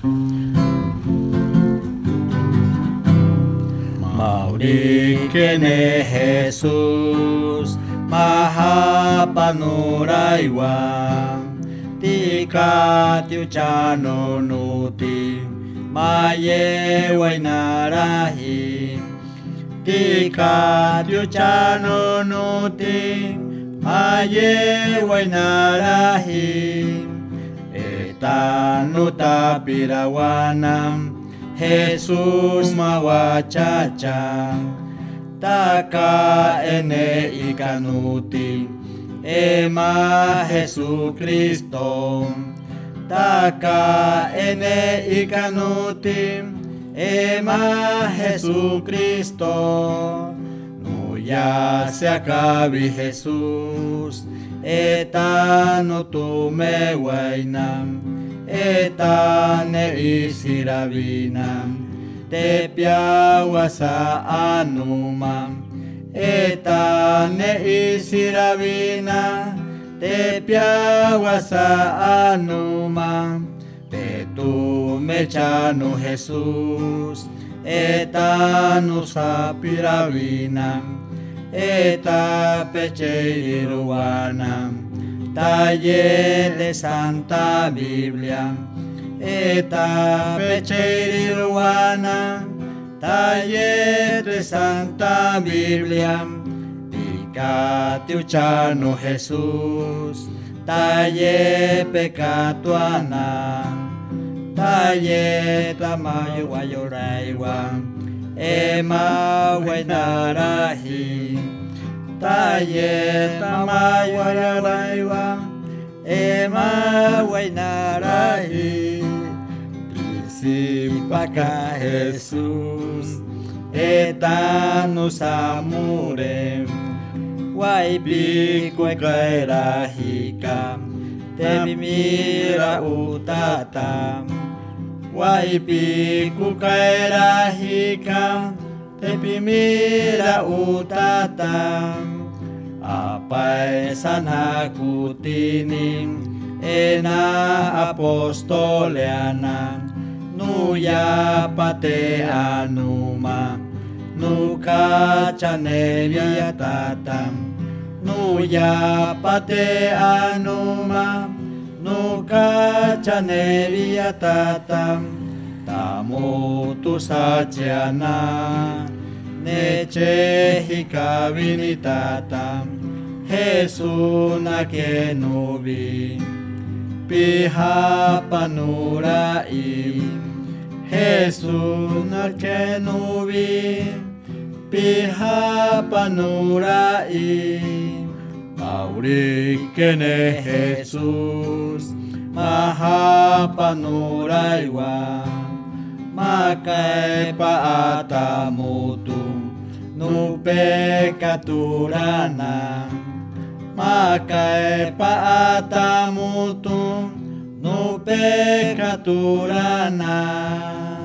Mauri kene Jesus mahapanuraiwa tika tiuchano nuti maye wainarahi tika tiuchano nuti maye wainarahi etanuta pirawanam Jesus mawachacha taka ene ikanuti ema Jesucristo taka ene ikanuti ema Jesucristo no ya se acabe Jesús eta no tume wainam eta ne isiravina te piawasa anumam eta ne isiravina te piawasa anumam te tu mechanu Jesús eta no sapiravina eta pecheiruanam taller de Santa Biblia eta pecheiruana taller de Santa Biblia ticatiuchano Jesús taller pecatuana taller tamayo guayoraiwa ema guainarahi taller tamayo guayoraiwa ema guainarahi Simpaka Jesús etanos amore waipi kwekaera hika te mira utata waipi kukaera hika te mira utata apai sana kutini ena apostoleana nuya pate anuma nuka chanevia tatam nuya pate anuma nuka chanevia tatam tamu tu sachiana neche hikavini tatam Jesuna que nubi piha panurai Jesús que nubi piha panurai Mauri kene Jesús maha panuraiwa makai paatamutu nu pekaturana makai paatamutu nu pekaturana